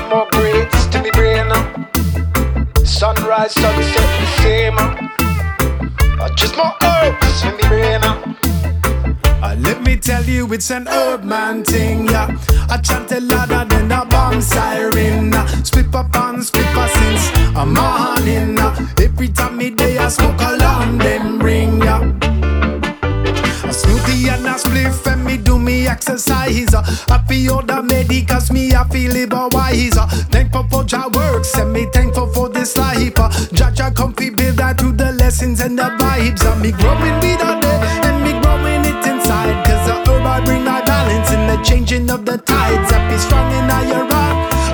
more grades to me brain. Sunrise, sunset, the same. Just more herbs in me brain. Let me tell you, it's an herb man thing, yeah. I chant a louder than a bomb siren. Split up and split up since a morning. Every time me day I smoke alarm, them ring, yeah. A smoothie and a spliff and me do me exercise. I feel the medicals, me I feel live wise. Thankful for Jah works and me thankful for this life. Jah comfy build that through the lessons and the vibes. And me growing with a day and me growing it inside. Cause the herb I bring my balance in the changing of the tides. I be strong in your rock.